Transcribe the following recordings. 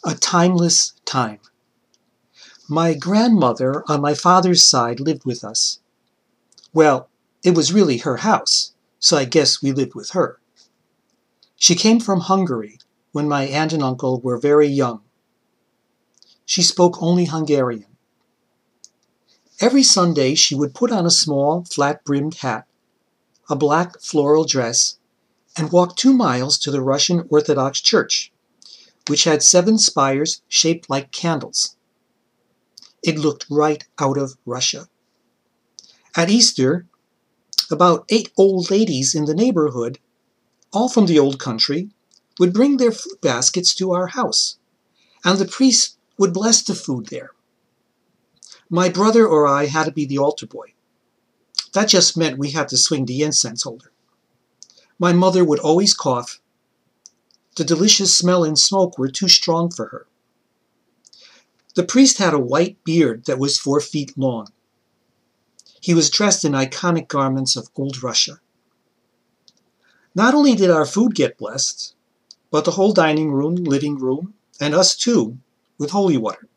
A timeless time. My grandmother on my father's side lived with us. Well, it was really her house, so I guess we lived with her. She came from Hungary when my aunt and uncle were very young. She spoke only Hungarian. Every Sunday she would put on a small, flat-brimmed hat, a black floral dress, and walk 2 miles to the Russian Orthodox Church, which had 7 spires shaped like candles. It looked right out of Russia. At Easter, about 8 old ladies in the neighborhood, all from the old country, would bring their food baskets to our house, and the priest would bless the food there. My brother or I had to be the altar boy. That just meant we had to swing the incense holder. My mother would always cough. The delicious smell and smoke were too strong for her. The priest had a white beard that was 4 feet long. He was dressed in iconic garments of old Russia. Not only did our food get blessed, but the whole dining room, living room, and us too, with holy water.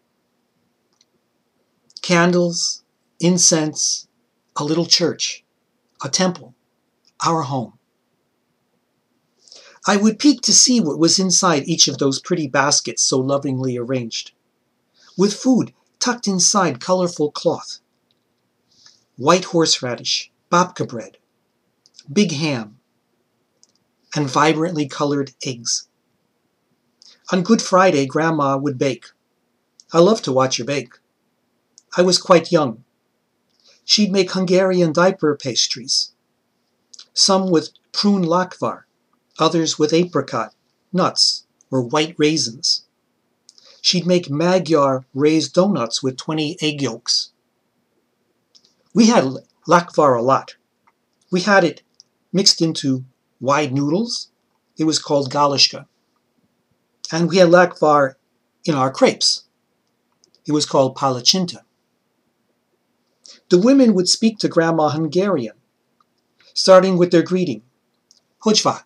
Candles, incense, a little church, a temple, our home. I would peek to see what was inside each of those pretty baskets so lovingly arranged, with food tucked inside colorful cloth. White horseradish, babka bread, big ham, and vibrantly colored eggs. On Good Friday, Grandma would bake. I loved to watch her bake. I was quite young. She'd make Hungarian diaper pastries, some with prune lakvar, others with apricot, nuts, or white raisins. She'd make Magyar raised donuts with 20 egg yolks. We had lakvar a lot. We had it mixed into wide noodles. It was called galishka. And we had lakvar in our crepes. It was called palachinta. The women would speak to Grandma Hungarian, starting with their greeting, Hogyva.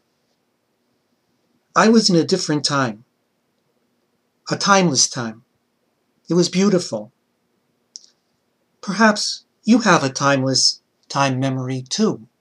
I was in a different time, a timeless time. It was beautiful. Perhaps you have a timeless time memory too.